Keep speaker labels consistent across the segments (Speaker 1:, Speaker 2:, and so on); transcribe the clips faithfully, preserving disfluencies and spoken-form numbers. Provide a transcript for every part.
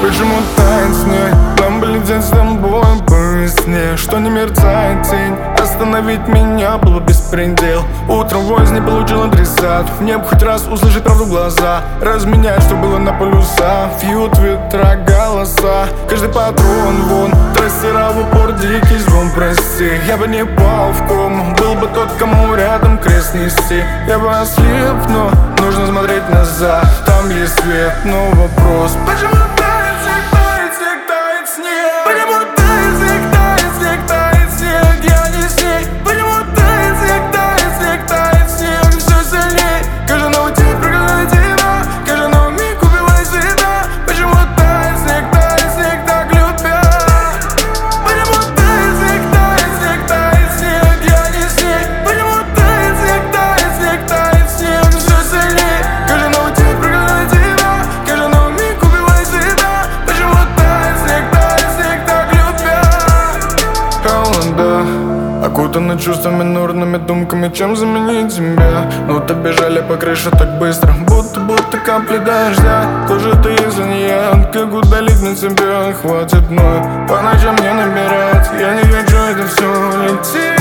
Speaker 1: Почему тает снег? Нам бы лететь с тобой по весне. Что не мерцает тень, остановить меня было беспредел. Утром войс не получил адресат. Мне бы хоть раз услышать правду в глаза, разменять, что было на полюса. Фьют ветра голоса, каждый патрон вон. Трассера в упор, дикий звон, прости. Я бы не пал в кому, был бы тот, кому рядом крест нести. Я бы ослеп, но нужно смотреть назад. Там есть свет, но вопрос: почему тает снег, тает снег, тает снег? Почему тает снег, тает снег, тает снег? Я не снег. Почему тает снег, тает снег, тает снег? Все сильней, каждый новый день проклинает тебя, каждый новый миг убивает себя. Почему тает снег, тает снег, так любя? Почему тает снег, тает снег, тает снег? Я не снег. Почему тает снег, тает снег, тает снег? Все сильней, каждый новый день проклинает тебя, каждый новый миг убивает себя. Почему тает снег, тает снег, так любя? Холода окутаны чувствами, нурными думками, чем заменить тебя. Ну то бежали по крыше так быстро, будто, будто капли дождя. Кто же ты, если не я? Как удалить на тебя? Хватит мной по ночам не набирать. Я не хочу это все лететь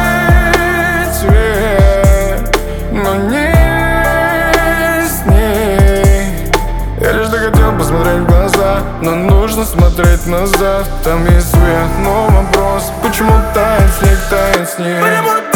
Speaker 1: вверх, но не с ней. Я лишь захотел посмотреть в глаза, но нужно смотреть назад. Там есть свет, но вопрос: почему тает снег, тает снег?